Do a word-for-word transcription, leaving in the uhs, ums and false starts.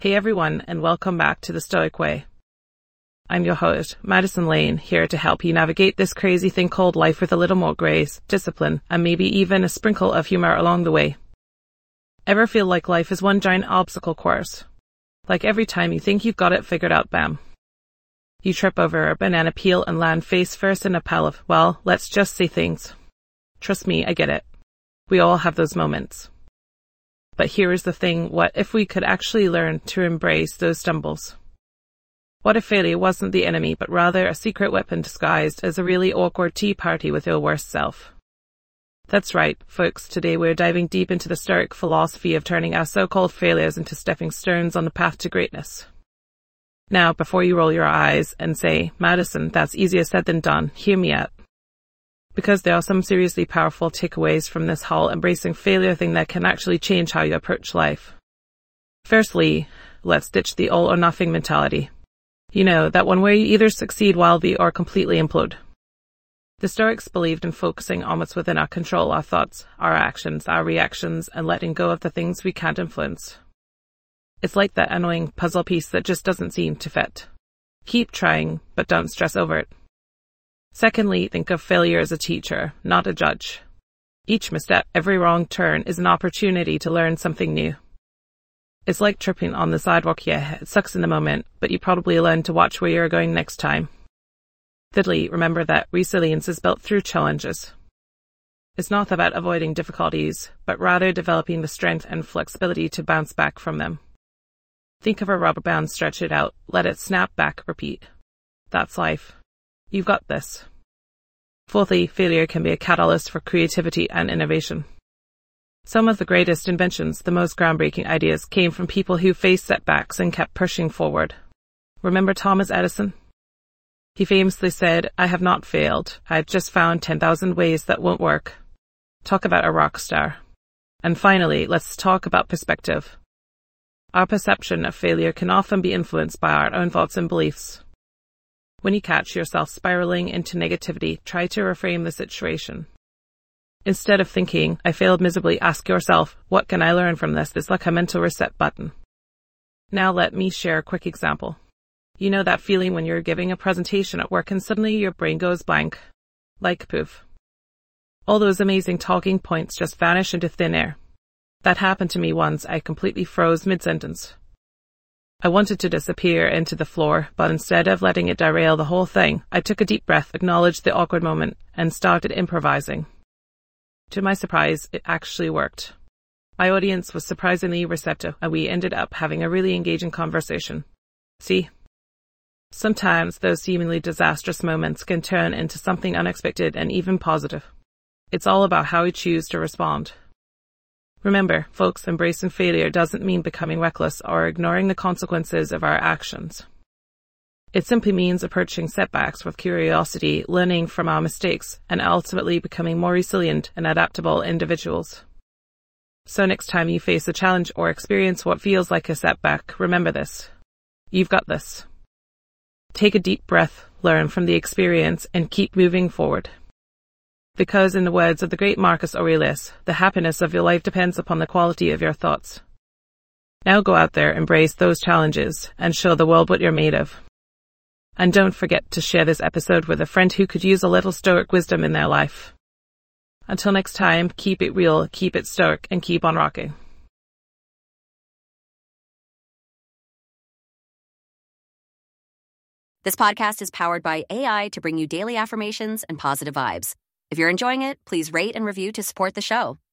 Hey everyone, and welcome back to The Stoic Way. I'm your host, Madison Lane, here to help you navigate this crazy thing called life with a little more grace, discipline, and maybe even a sprinkle of humor along the way. Ever feel like life is one giant obstacle course? Like every time you think you've got it figured out, bam. You trip over a banana peel and land face first in a pile of, well, let's just say things. Trust me, I get it. We all have those moments. But here is the thing, what if we could actually learn to embrace those stumbles? What if failure wasn't the enemy, but rather a secret weapon disguised as a really awkward tea party with your worst self? That's right, folks, today we're diving deep into the Stoic philosophy of turning our so-called failures into stepping stones on the path to greatness. Now, before you roll your eyes and say, Madison, that's easier said than done, hear me out. Because there are some seriously powerful takeaways from this whole embracing failure thing that can actually change how you approach life. Firstly, let's ditch the all or nothing mentality. You know, that one where you either succeed wildly or completely implode. The Stoics believed in focusing on what's within our control, our thoughts, our actions, our reactions, and letting go of the things we can't influence. It's like that annoying puzzle piece that just doesn't seem to fit. Keep trying, but don't stress over it. Secondly, think of failure as a teacher, not a judge. Each misstep, every wrong turn is an opportunity to learn something new. It's like tripping on the sidewalk. Yeah, it sucks in the moment, but you probably learn to watch where you're going next time. Thirdly, remember that resilience is built through challenges. It's not about avoiding difficulties, but rather developing the strength and flexibility to bounce back from them. Think of a rubber band, stretch it out, let it snap back, repeat. That's life. You've got this. Fourthly, failure can be a catalyst for creativity and innovation. Some of the greatest inventions, the most groundbreaking ideas, came from people who faced setbacks and kept pushing forward. Remember Thomas Edison? He famously said, I have not failed. I've just found ten thousand ways that won't work. Talk about a rock star. And finally, let's talk about perspective. Our perception of failure can often be influenced by our own thoughts and beliefs. When you catch yourself spiraling into negativity, try to reframe the situation. Instead of thinking, I failed miserably, ask yourself, what can I learn from this? It's like a mental reset button. Now let me share a quick example. You know that feeling when you're giving a presentation at work and suddenly your brain goes blank? Like poof. All those amazing talking points just vanish into thin air. That happened to me once. I completely froze mid-sentence. I wanted to disappear into the floor, but instead of letting it derail the whole thing, I took a deep breath, acknowledged the awkward moment, and started improvising. To my surprise, it actually worked. My audience was surprisingly receptive, and we ended up having a really engaging conversation. See? Sometimes those seemingly disastrous moments can turn into something unexpected and even positive. It's all about how we choose to respond. Remember, folks, embracing failure doesn't mean becoming reckless or ignoring the consequences of our actions. It simply means approaching setbacks with curiosity, learning from our mistakes, and ultimately becoming more resilient and adaptable individuals. So next time you face a challenge or experience what feels like a setback, remember this. You've got this. Take a deep breath, learn from the experience, and keep moving forward. Because in the words of the great Marcus Aurelius, the happiness of your life depends upon the quality of your thoughts. Now go out there, embrace those challenges, and show the world what you're made of. And don't forget to share this episode with a friend who could use a little stoic wisdom in their life. Until next time, keep it real, keep it stoic, and keep on rocking. This podcast is powered by A I to bring you daily affirmations and positive vibes. If you're enjoying it, please rate and review to support the show.